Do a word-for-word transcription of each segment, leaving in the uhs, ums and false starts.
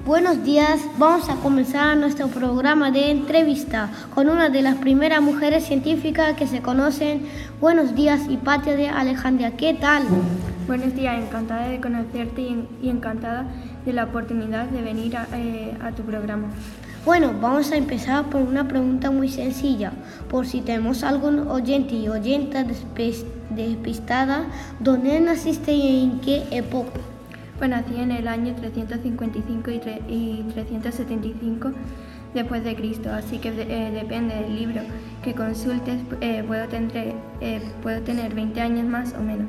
Buenos días, vamos a comenzar nuestro programa de entrevista con una de las primeras mujeres científicas que se conocen. Buenos días, Hipatia de Alejandría, ¿qué tal? Buenos días, encantada de conocerte y, y encantada de la oportunidad de venir a, eh, a tu programa. Bueno, vamos a empezar por una pregunta muy sencilla, por si tenemos algún oyente y oyenta despistada. ¿Dónde naciste y en qué época? Pues nací en el año trescientos cincuenta y cinco y, tre- y trescientos setenta y cinco después de Cristo, así que eh, depende del libro que consultes, eh, puedo, tener, eh, puedo tener veinte años más o menos.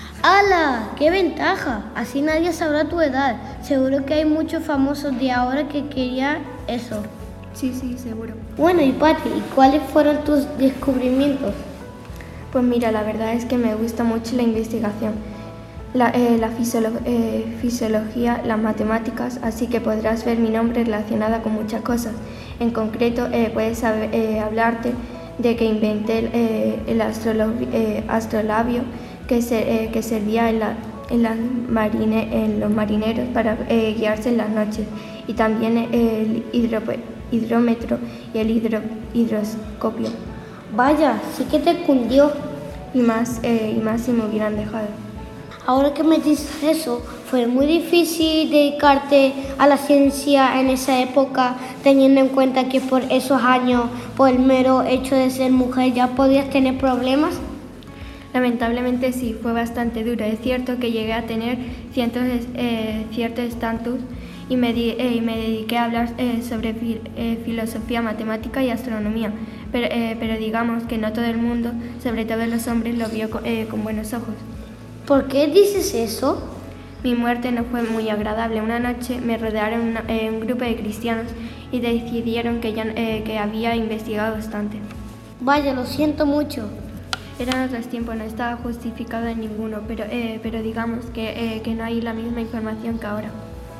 ¡Hala! ¡Qué ventaja! Así nadie sabrá tu edad. Seguro que hay muchos famosos de ahora que querían eso. Sí, sí, seguro. Bueno, Hipatia, ¿y cuáles fueron tus descubrimientos? Pues mira, la verdad es que me gusta mucho la investigación. La, eh, la fisiolo- eh, fisiología, las matemáticas, así que podrás ver mi nombre relacionada con muchas cosas. En concreto, eh, puedes saber, eh, hablarte de que inventé el, eh, el astrolo- eh, astrolabio que, se, eh, que servía en, la, en, las marine, en los marineros para eh, guiarse en las noches, y también el hidro- hidrómetro y el hidro- hidroscopio. Vaya, sí que te cundió. Y más, eh, y más si me hubieran dejado. Ahora que me dices eso, fue muy difícil dedicarte a la ciencia en esa época, teniendo en cuenta que por esos años, por el mero hecho de ser mujer, ya podías tener problemas. Lamentablemente sí, fue bastante duro. Es cierto que llegué a tener cientos, eh, cierto estatus y me, di, eh, y me dediqué a hablar eh, sobre fil, eh, filosofía, matemática y astronomía, pero, eh, pero digamos que no todo el mundo, sobre todo los hombres, lo vio con, eh, con buenos ojos. ¿Por qué dices eso? Mi muerte no fue muy agradable. Una noche me rodearon una, eh, un grupo de cristianos y decidieron que, ya, eh, que había investigado bastante. Vaya, lo siento mucho. Eran otros tiempos, no estaba justificado en ninguno, pero, eh, pero digamos que, eh, que no hay la misma información que ahora.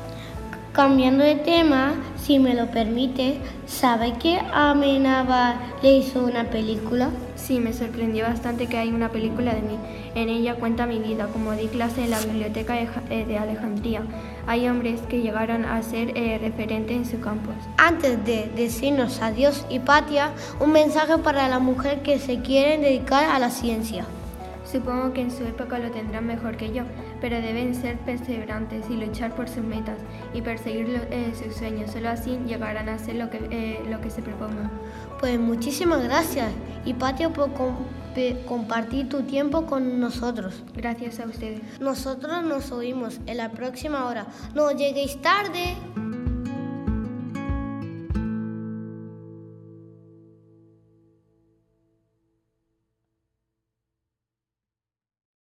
Cambiando de tema, si me lo permites, ¿sabe que Amenábar le hizo una película? Sí, me sorprendió bastante que hay una película de mí. En ella cuenta mi vida, como di clase en la biblioteca de Alejandría. Hay hombres que llegaron a ser eh, referentes en su campus. Antes de decirnos adiós, Hipatia, un mensaje para la mujer que se quieren dedicar a la ciencia. Supongo que en su época lo tendrán mejor que yo, pero deben ser perseverantes y luchar por sus metas y perseguir lo, eh, sus sueños. Solo así llegarán a hacer lo que, eh, lo que se propongan. Pues muchísimas gracias, Hipatia, por comp compartir tu tiempo con nosotros. Gracias a ustedes. Nosotros nos oímos en la próxima hora. No lleguéis tarde.